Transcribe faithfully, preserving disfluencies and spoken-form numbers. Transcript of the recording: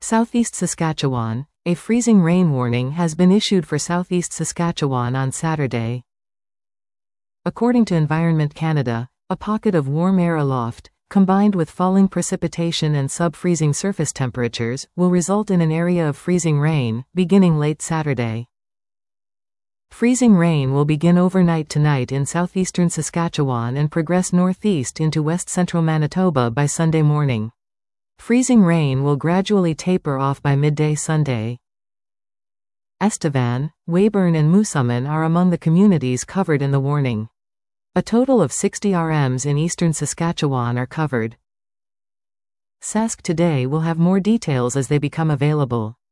Southeast Saskatchewan. A freezing rain warning has been issued for southeast Saskatchewan on Saturday. According to Environment Canada, a pocket of warm air aloft, combined with falling precipitation and sub-freezing surface temperatures, will result in an area of freezing rain, beginning late Saturday. Freezing rain will begin overnight tonight in southeastern Saskatchewan and progress northeast into west-central Manitoba by Sunday morning. Freezing rain will gradually taper off by midday Sunday. Estevan, Weyburn and Moosomin are among the communities covered in the warning. A total of sixty R Ms in eastern Saskatchewan are covered. Sask Today will have more details as they become available.